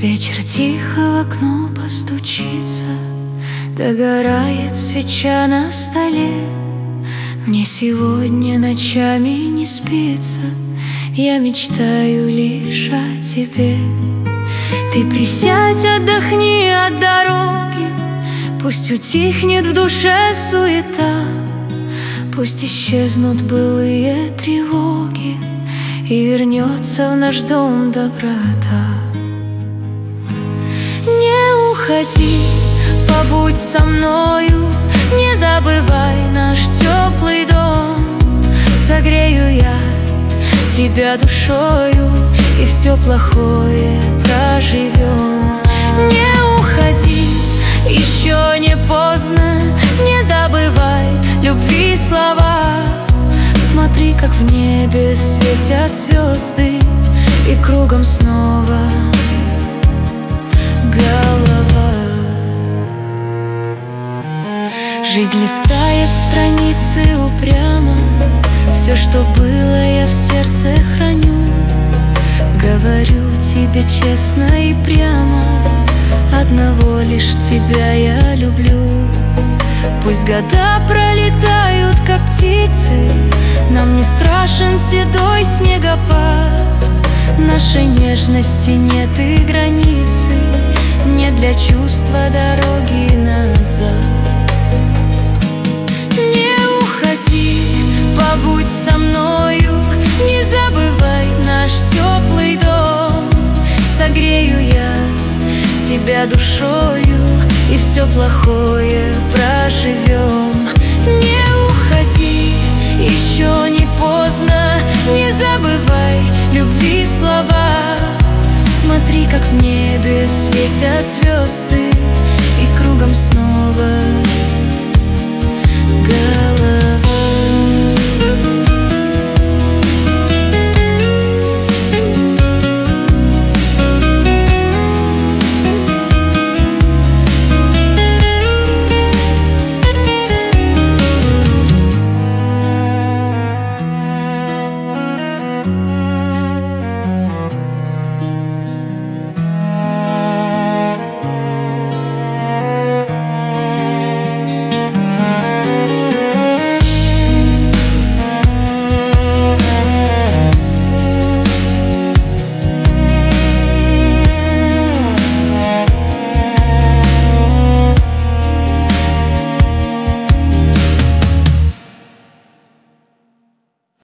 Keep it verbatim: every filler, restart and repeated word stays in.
Вечер тихо в окно постучится, догорает свеча на столе. Мне сегодня ночами не спится, я мечтаю лишь о тебе. Ты присядь, отдохни от дороги, пусть утихнет в душе суета, пусть исчезнут былые тревоги и вернется в наш дом доброта. Не уходи, побудь со мною, не забывай наш теплый дом. Согрею я тебя душою, и все плохое проживем. Не уходи, еще не поздно, не забывай любви слова. Смотри, как в небе светят звезды, и кругом снова голова. Жизнь листает страницы упрямо, все, что было, я в сердце храню. Говорю тебе честно и прямо, одного лишь тебя я люблю. Пусть года пролетают, как птицы, нам не страшен седой снегопад. Нашей нежности нет и границы, нет для чувства дороги назад. Не уходи, побудь со мною, не забывай наш теплый дом. Согрею я тебя душою, и все плохое проживем. Не уходи, еще не поздно, не забывай любви слова. Смотри, как в небе светят звезды, и кругом снова